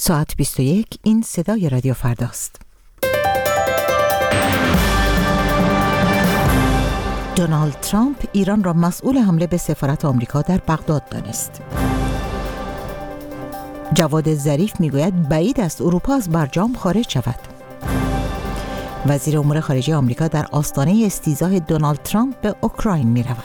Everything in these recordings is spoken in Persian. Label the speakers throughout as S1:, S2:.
S1: ساعت 21 این صدای رادیو فرداست. دونالد ترامپ ایران را مسئول حمله به سفارت آمریکا در بغداد دانست. جواد ظریف میگوید بعید است اروپا از برجام خارج شود. وزیر امور خارجه آمریکا در آستانه استیزای دونالد ترامپ به اوکراین می رود.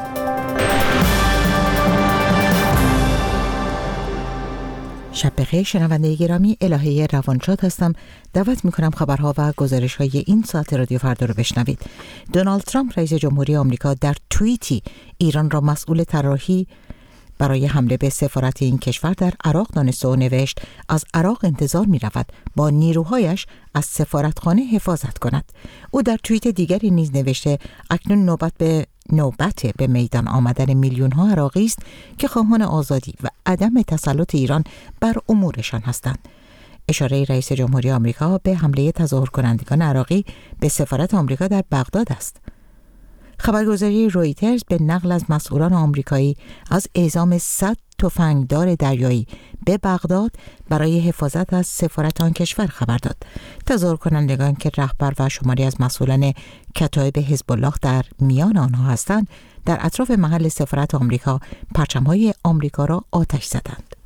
S1: شب بخیر شنونده گرامی، الهه روانشاد هستم. دعوت می کنم خبرها و گزارش های این ساعت رادیو فردا رو بشنوید. دونالد ترامپ رئیس جمهوری آمریکا در توییتی ایران را مسئول طراحی برای حمله به سفارت این کشور در عراق دانسته و نوشت از عراق انتظار می رود با نیروهایش از سفارتخانه حفاظت کند. او در توییت دیگری نیز نوشته اکنون نوبت به میدان آمدن میلیون ها عراقی است که خواهان آزادی و عدم تسلط ایران بر امورشان هستند. اشاره رئیس جمهوری آمریکا به حمله تظاهر کنندگان عراقی به سفارت آمریکا در بغداد است. خبرگزاری رویترز به نقل از مسئولان آمریکایی از اعزام 100 تفنگدار دریایی به بغداد برای حفاظت از سفارت آن کشور خبر داد. تظاهر کنندگان که رهبر و شماری از مسئولان کتایب حزب الله در میان آنها هستند، در اطراف محل سفارت آمریکا پرچم‌های آمریکا را آتش زدند.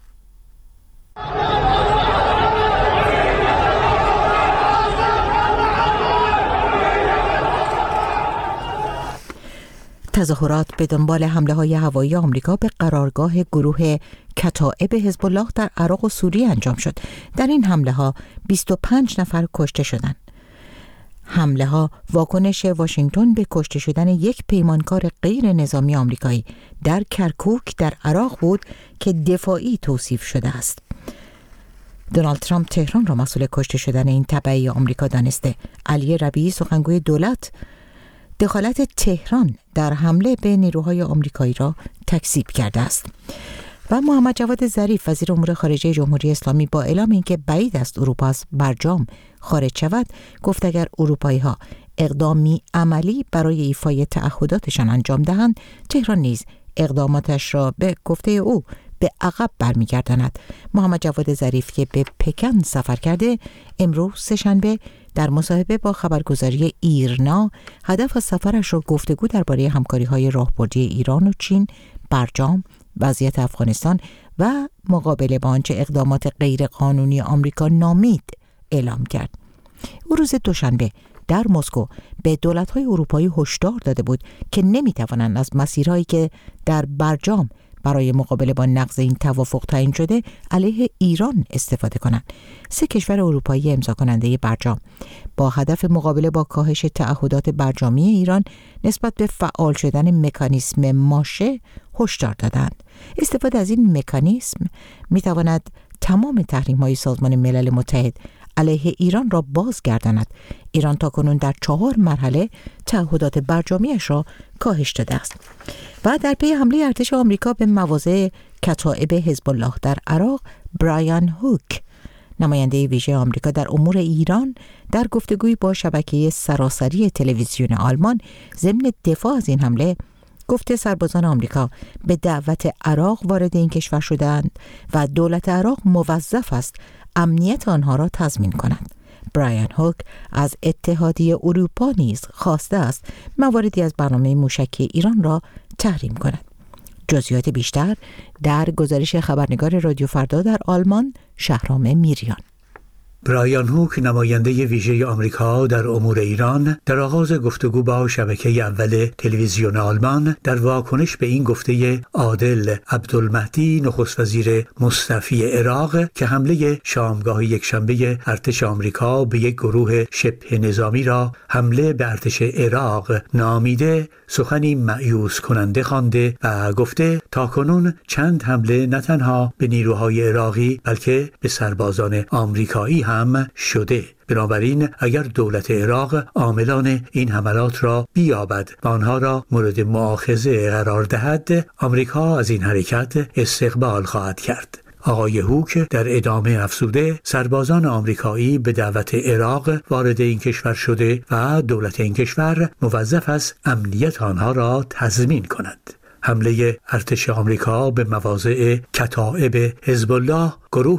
S1: تظاهرات به دنبال حمله‌های هوایی آمریکا به قرارگاه گروه کتائب حزب الله در عراق و سوریه انجام شد. در این حمله‌ها 25 نفر کشته شدند. حمله‌ها واکنش واشنگتن به کشته شدن یک پیمانکار غیر نظامی آمریکایی در کرکوک در عراق بود که دفاعی توصیف شده است. دونالد ترامپ تهران را مسئول کشته شدن این تبعی آمریکا دانسته. علی ربیعی سخنگوی دولت دخالت تهران در حمله به نیروهای آمریکایی را تکذیب کرده است. و محمد جواد ظریف وزیر امور خارجه جمهوری اسلامی با اعلام اینکه بعید است اروپا از برجام خارج شود، گفت اگر اروپایی‌ها اقدامی عملی برای ایفای تعهداتشان انجام دهند، تهران نیز اقداماتش را به گفته او به عقب برمیگرداند. محمد جواد ظریف که به پکن سفر کرده، امروز سه‌شنبه در مصاحبه با خبرگزاری ایرنا هدف از سفرش را گفتگو درباره همکاری‌های راهبردی ایران و چین، برجام، وضعیت افغانستان و مقابله با آنچه اقدامات غیرقانونی آمریکا نامید اعلام کرد. او روز دوشنبه در مسکو به دولت‌های اروپایی هشدار داده بود که نمی‌توانند از مسیرهایی که در برجام برای مقابله با نقض این توافق تعیین شده علیه ایران استفاده کنند. 3 کشور اروپایی امضا کننده برجام با هدف مقابله با کاهش تعهدات برجامی ایران نسبت به فعال شدن مکانیسم ماشه هشدار دادند. استفاده از این مکانیسم می‌تواند تمام تحریم‌های سازمان ملل متحد علیه ایران را بازگرداند. ایران تاکنون در 4 مرحله تعهدات برجامیش را کاهش داده است. و در پی حمله ارتش آمریکا به مواضع کتائب حزب الله در عراق، برایان هوک نماینده ویژه آمریکا در امور ایران در گفتگویی با شبکه سراسری تلویزیون آلمان ضمن دفاع از این حمله گفته سربازان آمریکا به دعوت عراق وارد این کشور شدند و دولت عراق موظف است امنیت آنها را تضمین کند. برایان هوک از اتحادیه اروپا نیز خواسته است مواردی از برنامه موشکی ایران را تحریم کند. جزئیات بیشتر در گزارش خبرنگار رادیو فردا در آلمان، شهرام میریان.
S2: برایان هوک نماینده ویژه آمریکا در امور ایران در آغاز گفتگو با شبکه اول تلویزیون آلمان در واکنش به این گفته عادل عبدالمهدی نخست وزیر مستعفی عراق که حمله شامگاه یکشنبه ارتش آمریکا به یک گروه شبه نظامی را حمله به ارتش عراق نامیده، سخنی مایوس کننده خوانده و گفته تاکنون چند حمله نه تنها به نیروهای عراقی بلکه به سربازان آمریکایی هم شده. بنابراین اگر دولت عراق عاملان این حملات را بیابد و آنها را مورد مؤاخذه قرار دهد، آمریکا از این حرکت استقبال خواهد کرد. آقای هوک در ادامه افزوده سربازان آمریکایی به دعوت عراق وارد این کشور شده و دولت این کشور موظف است امنیت آنها را تضمین کند. حمله ارتش آمریکا به مواضع کتائب حزب الله، گروه